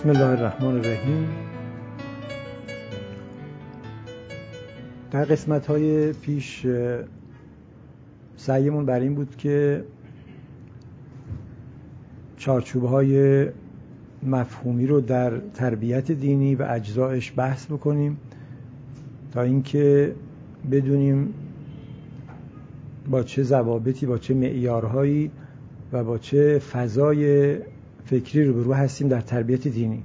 بسم الله الرحمن الرحیم. در قسمت‌های پیش سعیمون بر این بود که چارچوب‌های مفهومی رو در تربیت دینی و اجزایش بحث بکنیم تا اینکه بدونیم با چه ضوابطی، با چه معیارهایی و با چه فضای فکری روبرو هستیم در تربیت دینی.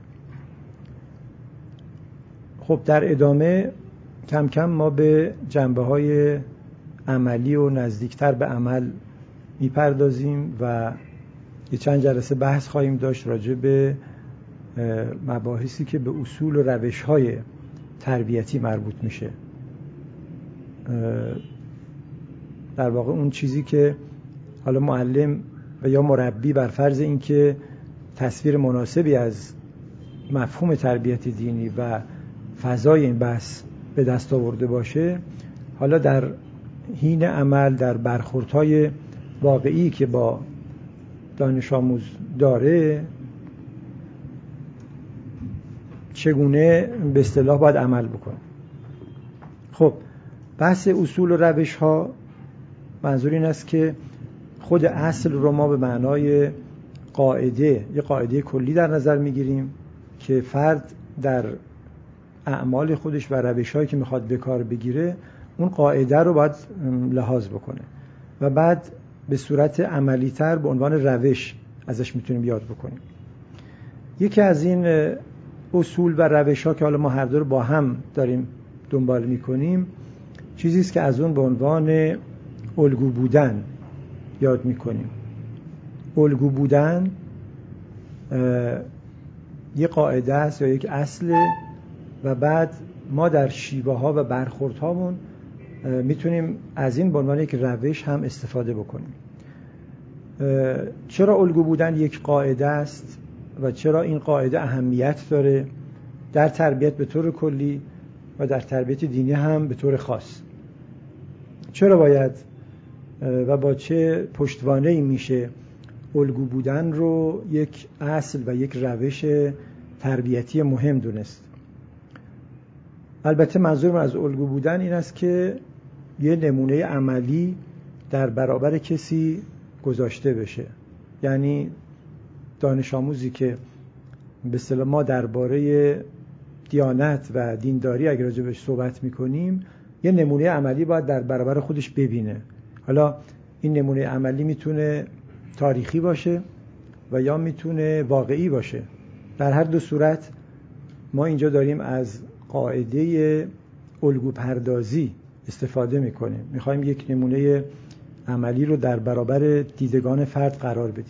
خب در ادامه کم کم ما به جنبه‌های عملی و نزدیکتر به عمل میپردازیم و یه چند جلسه بحث خواهیم داشت راجع به مباحثی که به اصول و روش‌های تربیتی مربوط میشه. در واقع اون چیزی که حالا معلم و یا مربی بر فرض این که تصویر مناسبی از مفهوم تربیت دینی و فضای این بحث به دست آورده باشه، حالا در حین عمل در برخوردهای واقعی که با دانش آموز داره چگونه به اصطلاح باید عمل بکنه. خب بحث اصول و روش ها منظور این است که خود اصل رو ما به معنای قاعده، یه قاعده کلی در نظر میگیریم که فرد در اعمال خودش و روش‌هایی که میخواد به کار بگیره اون قاعده رو باید لحاظ بکنه و بعد به صورت عملی‌تر به عنوان روش ازش میتونیم یاد بکنیم. یکی از این اصول و روش‌ها که حالا ما هر دو رو با هم داریم دنبال میکنیم چیزی است که از اون به عنوان الگو بودن یاد میکنیم. الگو بودن یک قاعده است یا یک اصله و بعد ما در شیوه ها و برخورد هامون میتونیم از این به عنوان یک روش هم استفاده بکنیم. چرا الگو بودن یک قاعده است و چرا این قاعده اهمیت داره در تربیت به طور کلی و در تربیت دینی هم به طور خاص؟ چرا باید و با چه پشتوانه‌ای میشه الگو بودن رو یک اصل و یک روش تربیتی مهم دونست؟ البته منظورم از الگو بودن این است که یه نمونه عملی در برابر کسی گذاشته بشه. یعنی دانش آموزی که به اصطلاح ما درباره دیانت و دینداری اگر راجع بهش صحبت میکنیم یه نمونه عملی باید در برابر خودش ببینه. حالا این نمونه عملی میتونه تاریخی باشه و یا میتونه واقعی باشه. در هر دو صورت ما اینجا داریم از قاعده الگو پردازی استفاده میکنیم. میخوایم یک نمونه عملی رو در برابر دیدگان فرد قرار بدیم.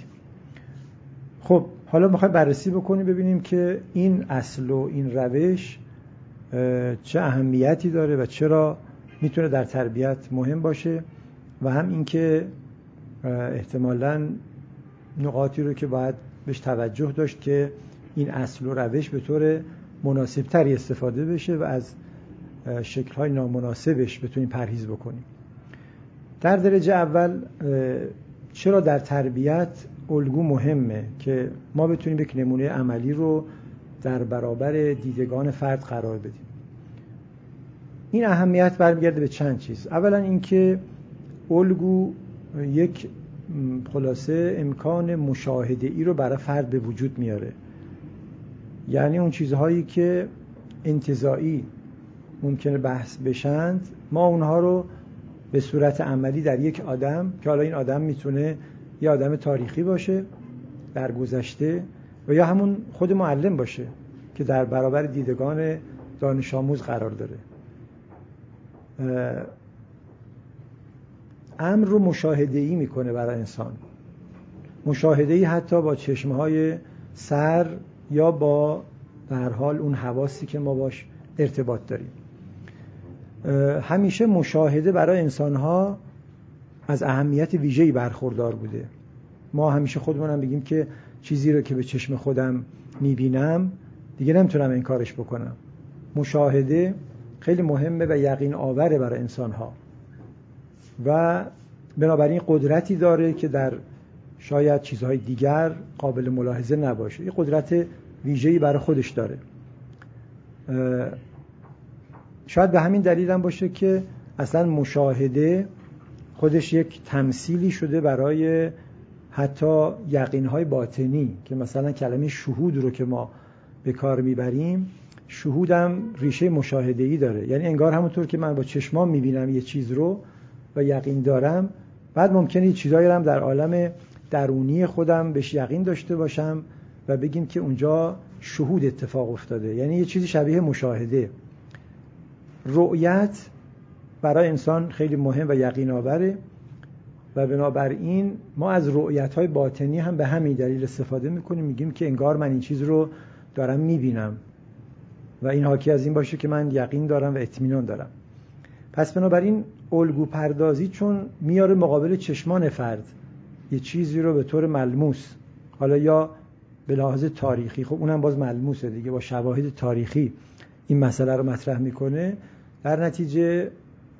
خب حالا میخوایم بررسی بکنیم ببینیم که این اصل و این روش چه اهمیتی داره و چرا میتونه در تربیت مهم باشه و هم اینکه احتمالاً نقاطی رو که باید بهش توجه داشت که این اصل و روش به طور مناسبتری استفاده بشه و از شکل‌های نامناسبش بتونیم پرهیز بکنیم. در درجه اول چرا در تربیت الگو مهمه که ما بتونیم یک نمونه عملی رو در برابر دیدگان فرد قرار بدیم. این اهمیت برمیگرده به چند چیز. اولا اینکه الگو یک خلاصه امکان مشاهده ای رو برای فرد به وجود میاره. یعنی اون چیزهایی که انتزاعی ممکنه بحث بشند ما اونها رو به صورت عملی در یک آدم که حالا این آدم میتونه یه آدم تاریخی باشه در گذشته و یا همون خود معلم باشه که در برابر دیدگان دانش آموز قرار داره، امر رو مشاهده‌ای میکنه برای انسان. مشاهده‌ای حتی با چشمهای سر یا با به هر حال اون حواسی که ما باش ارتباط داریم. همیشه مشاهده برای انسان‌ها از اهمیت ویژه‌ای برخوردار بوده. ما همیشه خودمون هم بگیم که چیزی رو که به چشم خودم میبینم دیگه نمیتونم انکارش بکنم. مشاهده خیلی مهمه و یقین آوره برای انسان‌ها و بنابراین قدرتی داره که در شاید چیزهای دیگر قابل ملاحظه نباشه. یه قدرت ویژه‌ای برای خودش داره. شاید به همین دلیل هم باشه که اصلا مشاهده خودش یک تمثیلی شده برای حتی یقین‌های باطنی، که مثلا کلمه شهود رو که ما به کار میبریم، شهود هم ریشه مشاهده‌ای داره. یعنی انگار همونطور که من با چشمام میبینم یه چیز رو و یقین دارم، بعد ممکنه یه چیزایی رو هم در عالم درونی خودم بهش یقین داشته باشم و بگیم که اونجا شهود اتفاق افتاده. یعنی یه چیزی شبیه مشاهده. رؤیت برای انسان خیلی مهم و یقین آوره و بنابراین ما از رؤیت‌های باطنی هم به همین دلیل استفاده میکنیم، میگیم که انگار من این چیز رو دارم میبینم و این حاکی از این باشه که من یقین دارم و اطمینان دارم. پس بنابراین الگو پردازی چون میاره مقابل چشمان فرد یه چیزی رو به طور ملموس، حالا یا به لحاظ تاریخی، خب اونم باز ملموسه دیگه، با شواهد تاریخی این مسئله رو مطرح میکنه، در نتیجه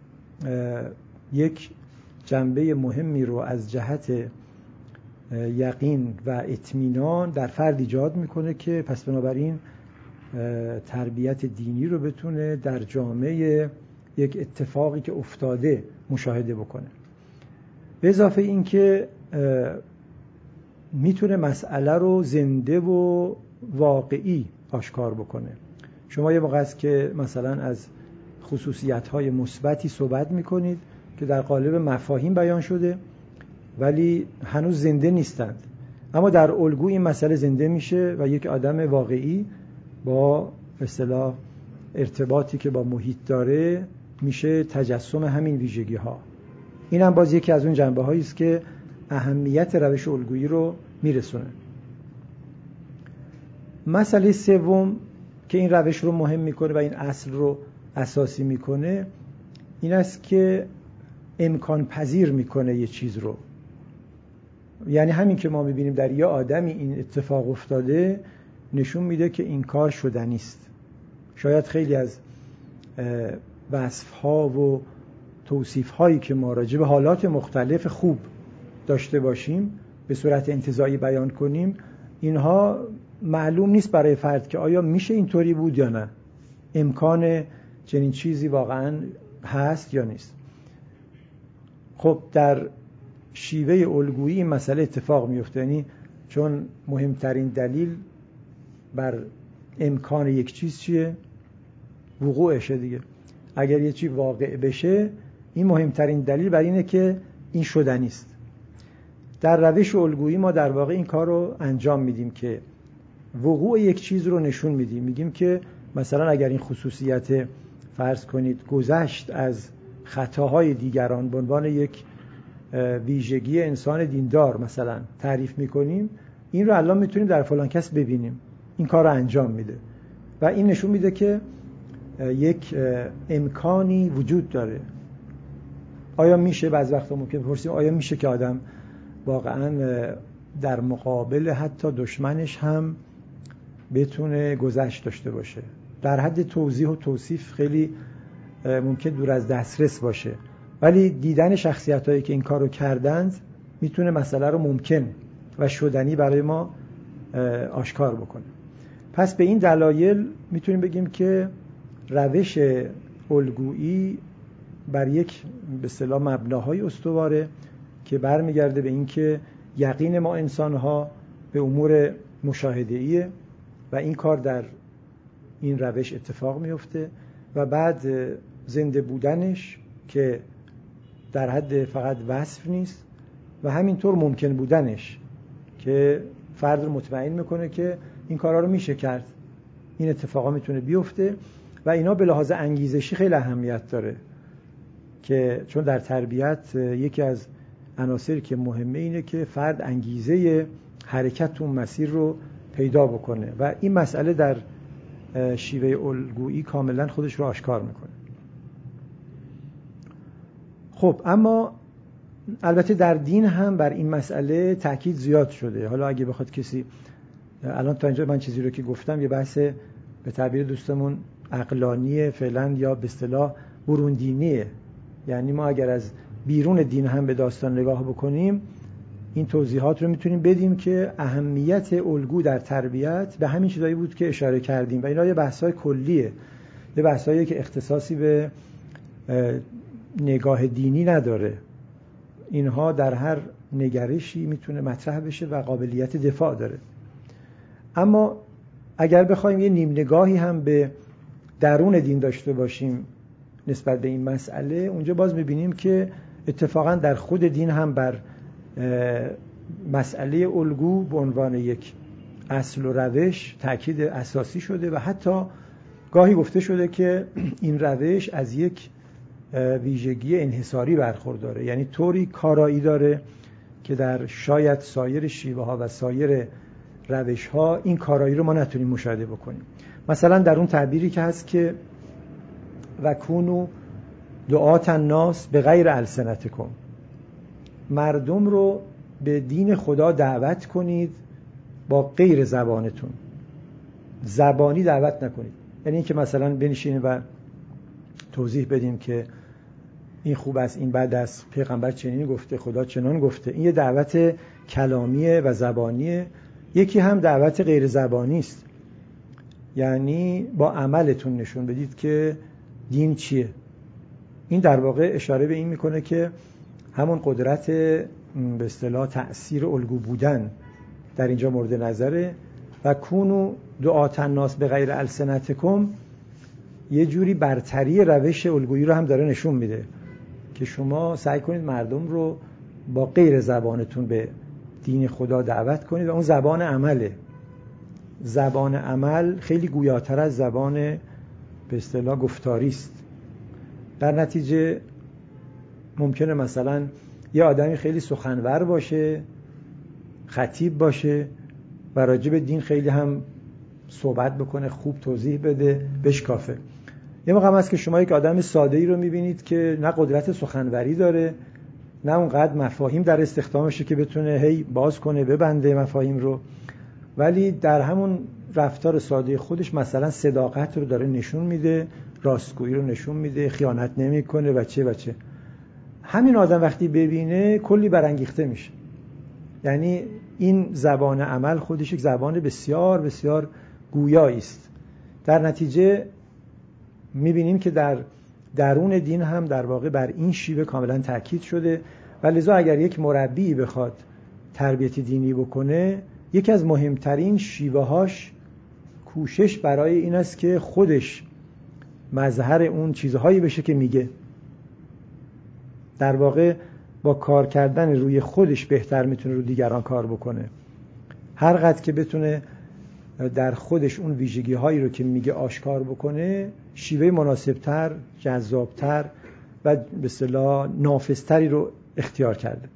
یک جنبه مهمی رو از جهت یقین و اطمینان در فرد ایجاد میکنه که پس بنابراین تربیت دینی رو بتونه در جامعه یک اتفاقی که افتاده مشاهده بکنه. به اضافه این که میتونه مسئله رو زنده و واقعی آشکار بکنه. شما یه موقع است که مثلا از خصوصیت‌های مثبتی صحبت میکنید که در قالب مفاهیم بیان شده ولی هنوز زنده نیستند، اما در الگو این مسئله زنده میشه و یک آدم واقعی با اصطلاح ارتباطی که با محیط داره میشه تجسم همین ویژگی ها. این هم باز یکی از اون جنبه هایی است که اهمیت روش الگویی رو میرسونه. مسئله سوم که این روش رو مهم میکنه و این اصل رو اساسی میکنه این است که امکان پذیر میکنه یه چیز رو. یعنی همین که ما میبینیم در یه آدمی این اتفاق افتاده نشون میده که این کار شدنی است. شاید خیلی از وصف‌ها و توصیف‌هایی که ما راجع به حالات مختلف خوب داشته باشیم به صورت انتزاعی بیان کنیم، اینها معلوم نیست برای فرد که آیا میشه اینطوری بود یا نه، امکان چنین چیزی واقعا هست یا نیست. خب در شیوه الگویی این مسئله اتفاق میفته، یعنی چون مهمترین دلیل بر امکان یک چیز چیه؟ وقوعشه دیگه. اگر یه چیز واقع بشه این مهمترین دلیل بر اینه که این شدنی است. در روش الگویی ما در واقع این کار رو انجام میدیم که وقوع یک چیز رو نشون میدیم. میگیم که مثلا اگر این خصوصیت فرض کنید گذشت از خطاهای دیگران به عنوان یک ویژگی انسان دیندار مثلا تعریف میکنیم، این رو الان میتونیم در فلان کس ببینیم این کار رو انجام میده و این نشون میده که یک امکانی وجود داره. آیا میشه؟ بعض وقتا ممکن بپرسیم آیا میشه که آدم واقعا در مقابل حتی دشمنش هم بتونه گذشت داشته باشه؟ در حد توضیح و توصیف خیلی ممکن دور از دسترس باشه، ولی دیدن شخصیتایی که این کارو کردند میتونه مسئله رو ممکن و شدنی برای ما آشکار بکنه. پس به این دلایل میتونیم بگیم که روش الگویی بر یک به اصطلاح مبناهای استواره که برمیگرده به این که یقین ما انسان‌ها به امور مشاهده‌ایه و این کار در این روش اتفاق میفته و بعد زنده بودنش که در حد فقط وصف نیست و همینطور ممکن بودنش که فرد رو مطمئن میکنه که این کارا رو میشه کرد، این اتفاقا میتونه بیفته و اینا به لحاظ انگیزشی خیلی اهمیت داره که چون در تربیت یکی از عناصری که مهمه اینه که فرد انگیزه حرکت تو مسیر رو پیدا بکنه و این مسئله در شیوه الگویی کاملا خودش رو آشکار میکنه. خب اما البته در دین هم بر این مسئله تاکید زیاد شده. حالا اگه بخواد کسی الان تا اینجا من چیزی رو که گفتم یه بحث به تعبیر دوستمون عقلانیه فعلا یا به اصطلاح بروندینیه، یعنی ما اگر از بیرون دین هم به داستان نگاه بکنیم این توضیحات رو میتونیم بدیم که اهمیت الگو در تربیت به همین چیزایی بود که اشاره کردیم و اینا یه بحث‌های کلیه، یه بحثایی که اختصاصی به نگاه دینی نداره. اینها در هر نگرشی میتونه مطرح بشه و قابلیت دفاع داره. اما اگر بخوایم یه نیم نگاهی هم به درون دین داشته باشیم نسبت به این مسئله، اونجا باز میبینیم که اتفاقا در خود دین هم بر مسئله الگو به عنوان یک اصل و روش تأکید اساسی شده و حتی گاهی گفته شده که این روش از یک ویژگی انحصاری برخورداره، یعنی طوری کارایی داره که در شاید سایر شیوه ها و سایر روش ها این کارایی رو ما نتونیم مشاهده بکنیم. مثلا در اون تعبیری که هست که و کونو دعات الناس به غیر السنتکم، مردم رو به دین خدا دعوت کنید با غیر زبانتون، زبانی دعوت نکنید. یعنی اینکه مثلا بنشینیم و توضیح بدیم که این خوب است، این بد است، پیغمبر چنین گفته، خدا چنان گفته، این یه دعوت کلامیه و زبانیه. یکی هم دعوت غیر زبانی است، یعنی با عملتون نشون بدید که دین چیه. این در واقع اشاره به این میکنه که همون قدرت به اصطلاح تأثیر الگو بودن در اینجا مورد نظره و کونو دعات الناس به غیر السنتکم یه جوری برتری روش الگویی رو هم داره نشون میده که شما سعی کنید مردم رو با غیر زبانتون به دین خدا دعوت کنید و اون زبان عمله. زبان عمل خیلی گویاتر از زبان به اصطلاح گفتاری است. در نتیجه ممکنه مثلا یه آدمی خیلی سخنور باشه، خطیب باشه و راجع به دین خیلی هم صحبت بکنه، خوب توضیح بده، بشکافه. یه موقع هم هست که شما یک آدم ساده‌ای رو می‌بینید که نه قدرت سخنوری داره، نه اونقدر مفاهیم در استخدامشه که بتونه هی باز کنه ببنده مفاهیم رو، ولی در همون رفتار ساده خودش مثلا صداقت رو داره نشون میده، راستگویی رو نشون میده، خیانت نمیکنه و چه و چه. همین آدم وقتی ببینه کلی برانگیخته میشه. یعنی این زبان عمل خودش یک زبان بسیار بسیار گویایی است. در نتیجه میبینیم که در درون دین هم در واقع بر این شیوه کاملا تاکید شده و لذا اگر یک مربی بخواد تربیت دینی بکنه، یکی از مهمترین شیوه‌هاش کوشش برای این است که خودش مظهر اون چیزهایی بشه که میگه. در واقع با کار کردن روی خودش بهتر میتونه رو دیگران کار بکنه. هر قدر که بتونه در خودش اون ویژگی هایی رو که میگه آشکار بکنه، شیوه مناسبتر، جذابتر و به اصطلاح نافذتری رو اختیار کرده.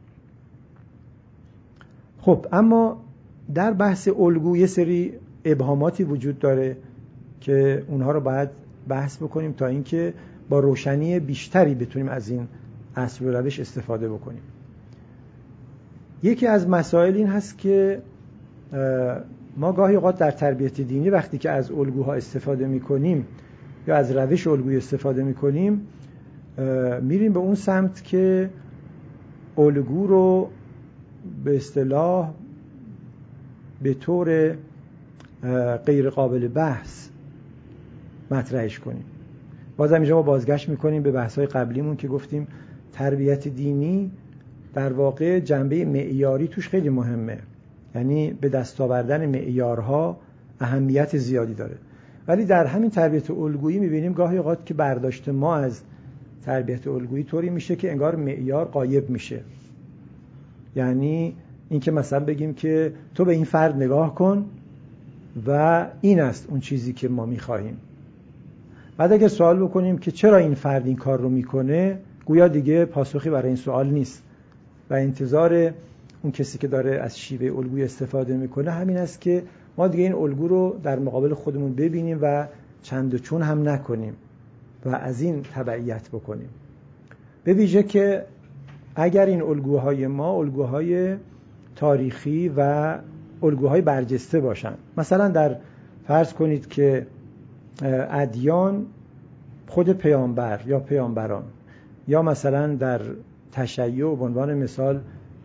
خب اما در بحث الگو یه سری ابهاماتی وجود داره که اونها رو باید بحث بکنیم تا اینکه با روشنی بیشتری بتونیم از این اصل و روش استفاده بکنیم. یکی از مسائل این هست که ما گاهی اوقات در تربیت دینی وقتی که از الگوها استفاده میکنیم یا از روش الگویی استفاده میکنیم، میریم به اون سمت که الگو رو به اصطلاح به طور غیر قابل بحث مطرحش کنیم. بازم اینجا ما بازگشت میکنیم به بحث‌های قبلیمون که گفتیم تربیت دینی در واقع جنبه معیاری توش خیلی مهمه، یعنی به دست آوردن معیارها اهمیت زیادی داره. ولی در همین تربیت الگویی میبینیم گاهی اوقات که برداشت ما از تربیت الگویی طوری میشه که انگار معیار غایب میشه. یعنی اینکه مثلا بگیم که تو به این فرد نگاه کن و این است اون چیزی که ما میخواهیم. بعد اگه سوال بکنیم که چرا این فرد این کار رو میکنه، گویا دیگه پاسخی برای این سوال نیست و انتظار اون کسی که داره از شیوه الگوی استفاده میکنه همین است که ما دیگه این الگو رو در مقابل خودمون ببینیم و چند و چون هم نکنیم و از این تبعیت بکنیم. به ویژه که اگر این الگوهای ما الگوهای تاریخی و الگوهای برجسته باشن، مثلا در فرض کنید که ادیان خود پیامبر یا پیامبران، یا مثلا در تشیع به عنوان مثال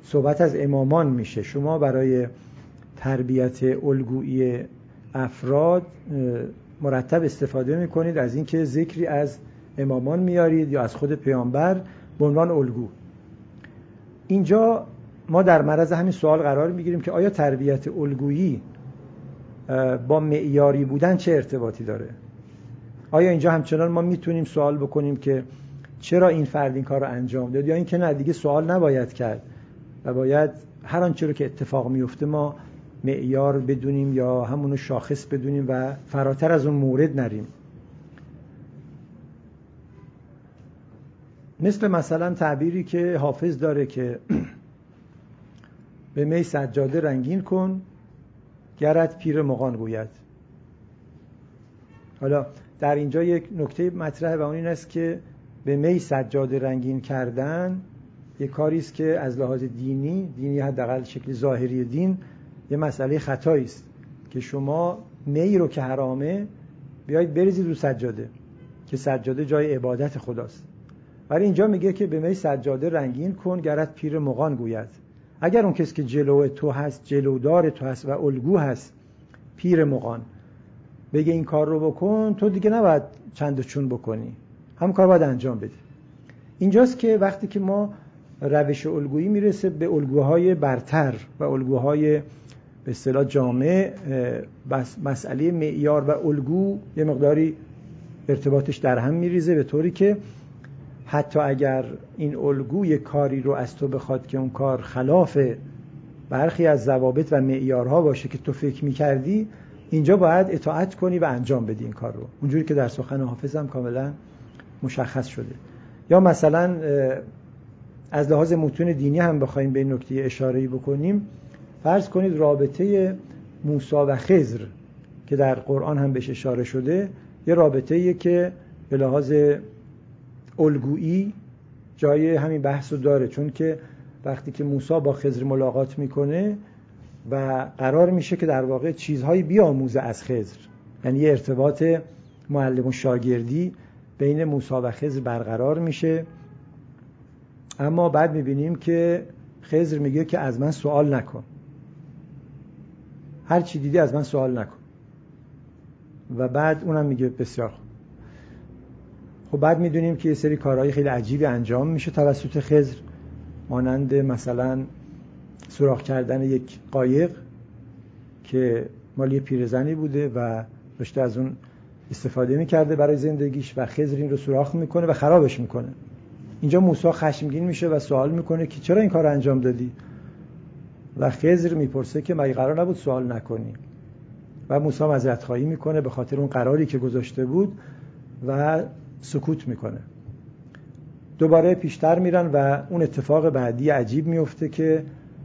صحبت از امامان میشه. شما برای تربیت الگویی افراد مرتب استفاده میکنید از اینکه ذکری از امامان میارید یا از خود پیامبر به عنوان الگو. اینجا ما در معرض همین سوال قرار میگیریم که آیا تربیت الگویی با معیاری بودن چه ارتباطی داره؟ آیا اینجا همچنان ما میتونیم سوال بکنیم که چرا این فرد این کار رو انجام داد، یا اینکه نه دیگه سوال نباید کرد و باید هر آنچه رو که اتفاق میفته ما معیار بدونیم یا همونو شاخص بدونیم و فراتر از اون مورد نریم؟ مثلا تعبیری که حافظ داره که به می سجاده رنگین کن گرت پیر مغان گوید. حالا در اینجا یک نکته مطرحه و اون این است که به می سجاده رنگین کردن یک کاری است که از لحاظ دینی حداقل شکل ظاهری دین یه مسئله خطایی است که شما می رو که حرامه بیایید بریزید رو سجاده که سجاده جای عبادت خداست. ولی اینجا میگه که به می سجاده رنگین کن گرت پیر مغان گوید. اگر اون کسی که جلو تو هست، جلودار تو هست و الگو هست، پیر مغان بگه این کار رو بکن، تو دیگه نباید چند و چون بکنی، هم کار باید انجام بدی. اینجاست که وقتی که ما روش الگویی میرسه به الگوهای برتر و الگوهای به اصطلاح جامع، بس مسئله معیار و الگو یه مقداری ارتباطش در هم میریزه، به طوری که حتی اگر این الگو یک کاری رو از تو بخواد که اون کار خلاف برخی از ضوابط و معیارها باشه که تو فکر میکردی، اینجا باید اطاعت کنی و انجام بدی این کار رو، اونجوری که در سخن حافظ هم کاملا مشخص شده. یا مثلا از لحاظ متون دینی هم بخوایم به این نکته اشاره‌ای بکنیم، فرض کنید رابطه موسی و خضر که در قرآن هم بهش اشاره شده، یه رابطه‌ایه که به لحاظ الگویی جای همین بحث رو داره، چون که وقتی که موسی با خضر ملاقات میکنه و قرار میشه که در واقع چیزهایی بیاموزه از خضر، یعنی یه ارتباط معلم و شاگردی بین موسی و خضر برقرار میشه. اما بعد میبینیم که خضر میگه که از من سوال نکن، هر چی دیدی از من سوال نکن. و بعد اونم میگه بسیار خوب. خب بعد میدونیم که یه سری کارهای خیلی عجیبی انجام میشه توسط خضر، مانند مثلا سوراخ کردن یک قایق که مال یه پیرزنی بوده و داشته از اون استفاده میکرده برای زندگیش و خضر این رو سوراخ میکنه و خرابش میکنه. اینجا موسی خشمگین میشه و سوال میکنه که چرا این کار انجام دادی؟ و خضر میپرسه که مگه قرار نبود سوال نکنی؟ و موسی معذرت خواهی میکنه به خاطر اون قراری که گذاشته بود و سکوت میکنه. دوباره پیشتر میرن و اون اتفاق بعدی عجیب میفته که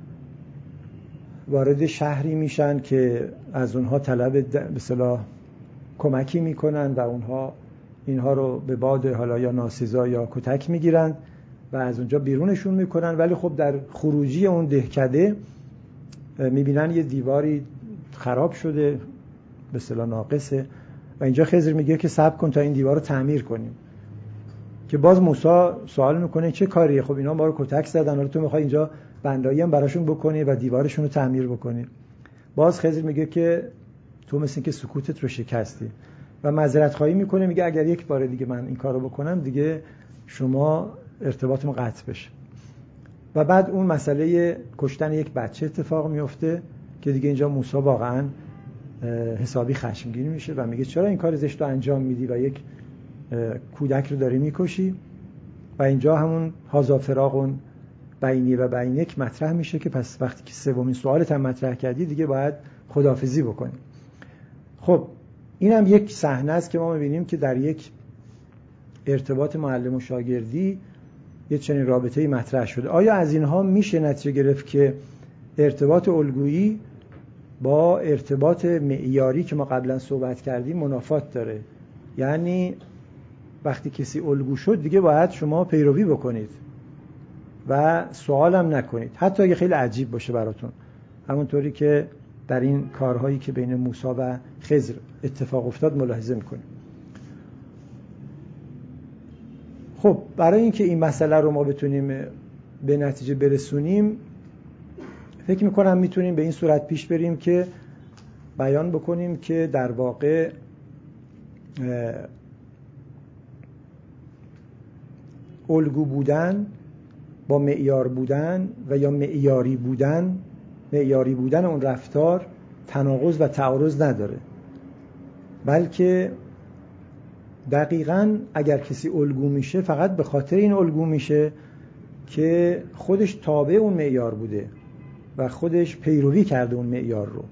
وارد شهری میشن که از اونها طلب به اصطلاح کمکی میکنن و اونها اینها رو به باد حالا یا ناسزا یا کتک میگیرن و از اونجا بیرونشون میکنن. ولی خب در خروجی اون دهکده میبینن یه دیواری خراب شده، به اصطلاح ناقصه، و اینجا خضر میگه که صبر کن تا این دیوار رو تعمیر کنیم. که باز موسی سوال میکنه چه کاریه؟ خب اینا ما رو کتک زدن، حالا تو میخوای اینجا بندایی هم براشون بکنی و دیوارشون رو تعمیر بکنی. باز خضر میگه که تو مثل این که سکوتت رو شکستی و معذرت خواهی میکنه، میگه اگر یک بار دیگه من این کارو بکنم دیگه شما ارتباطمون قطع بشه. و بعد اون مسئله کشتن یک بچه اتفاق میفته که دیگه اینجا موسی واقعا حسابی خشمگین میشه و میگه چرا این کار زشت رو انجام میدی و یک کودک رو داری میکشی؟ و اینجا همون هازا فراقون بینی و بینک مطرح میشه که پس وقتی که سومین سوالت هم مطرح کردی دیگه باید خداحافظی بکنی. خب این هم یک صحنه است که ما میبینیم که در یک ارتباط معلم و شاگردی یه چنین رابطه‌ای مطرح شده. آیا از اینها میشه نتیجه گرفت که ارتباط الگویی با ارتباط معیاری که ما قبلا صحبت کردیم منافات داره؟ یعنی وقتی کسی الگو شد دیگه باید شما پیروی بکنید و سوالم نکنید، حتی اگه خیلی عجیب باشه براتون، همونطوری که در این کارهایی که بین موسی و خضر اتفاق افتاد ملاحظه میکنیم. خب برای اینکه این مسئله رو ما بتونیم به نتیجه برسونیم، فکر میکنم میتونیم به این صورت پیش بریم که بیان بکنیم که در واقع الگو بودن با معیار بودن و یا معیاری بودن اون رفتار تناقض و تعارض نداره، بلکه دقیقاً اگر کسی الگو میشه فقط به خاطر این الگو میشه که خودش تابع اون معیار بوده و خودش پیروی کرده اون معیار رو.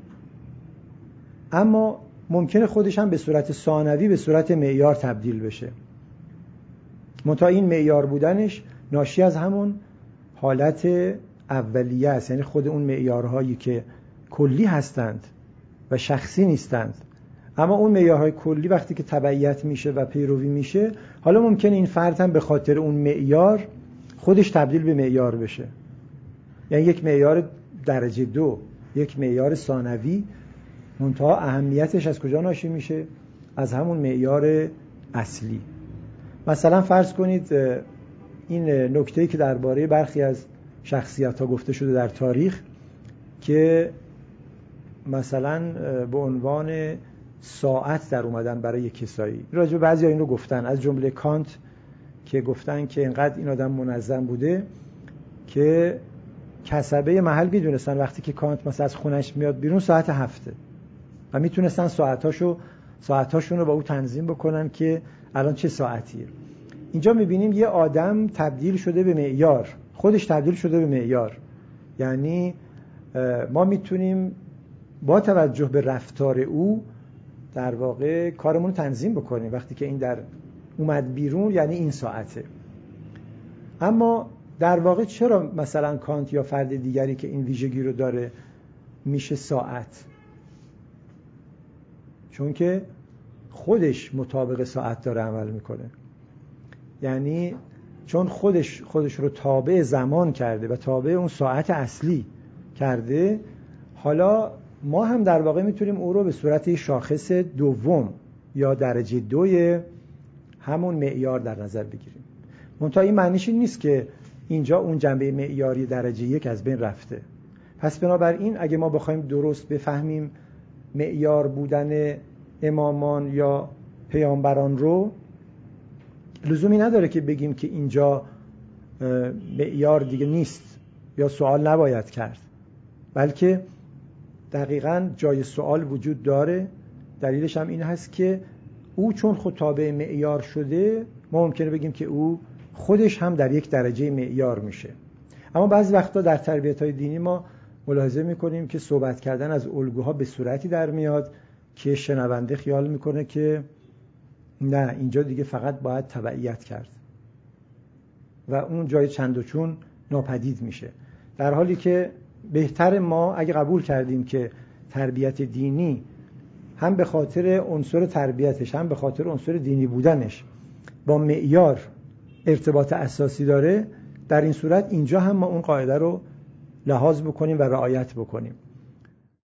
اما ممکنه خودش هم به صورت ثانوی به صورت معیار تبدیل بشه، منتها این معیار بودنش ناشی از همون حالت اولیه است، یعنی خود اون معیارهایی که کلی هستند و شخصی نیستند. اما اون معیارهای کلی وقتی که تبعیت میشه و پیروی میشه، حالا ممکنه این فرد هم به خاطر اون معیار خودش تبدیل به معیار بشه، یعنی یک معیار درجه 2، یک معیار ثانوی، منتها اهمیتش از کجا ناشی میشه؟ از همون معیار اصلی. مثلا فرض کنید این نکته‌ای که درباره برخی از شخصیت‌ها گفته شده در تاریخ که مثلا به عنوان ساعت در اومدن برای کسایی، راجع به بعضی این رو گفتن، از جمله کانت که گفتن که اینقدر این آدم منظم بوده که کسبه محل میدونستن وقتی که کانت مثلا از خونش میاد بیرون ساعت 7 و میتونستن ساعتاشون رو با او تنظیم بکنن که الان چه ساعتیه. اینجا میبینیم یه آدم تبدیل شده به معیار، خودش تبدیل شده به معیار. یعنی ما میتونیم با توجه به رفتار او در واقع کارمون رو تنظیم بکنیم. وقتی که این در اومد بیرون یعنی این ساعته. اما در واقع چرا مثلا کانت یا فرد دیگری که این ویژگی رو داره میشه ساعت؟ چون که خودش مطابق ساعت داره عمل میکنه، یعنی چون خودش رو تابع زمان کرده و تابع اون ساعت اصلی کرده، حالا ما هم در واقع میتونیم او رو به صورت شاخص دوم یا درجه 2 همون معیار در نظر بگیریم. منتها این معنیش این نیست که اینجا اون جنبه معیاری درجه 1 از بین رفته. پس بنابراین اگه ما بخوایم درست بفهمیم معیار بودن امامان یا پیامبران رو، لزومی نداره که بگیم که اینجا معیار دیگه نیست یا سوال نباید کرد، بلکه دقیقاً جای سوال وجود داره. دلیلش هم این هست که او چون خود تابع معیار شده، ما ممکنه بگیم که او خودش هم در یک درجه معیار میشه. اما بعضی وقتا در تربیت‌های دینی ما ملاحظه میکنیم که صحبت کردن از الگوها به صورتی در میاد که شنونده خیال میکنه که نه، اینجا دیگه فقط باید تبعیت کرد و اون جای چند و چون ناپدید میشه. در حالی که بهتر ما اگه قبول کردیم که تربیت دینی هم به خاطر عنصر تربیتش هم به خاطر عنصر دینی بودنش با معیار ارتباط اساسی داره، در این صورت اینجا هم ما اون قاعده رو لحاظ بکنیم و رعایت بکنیم.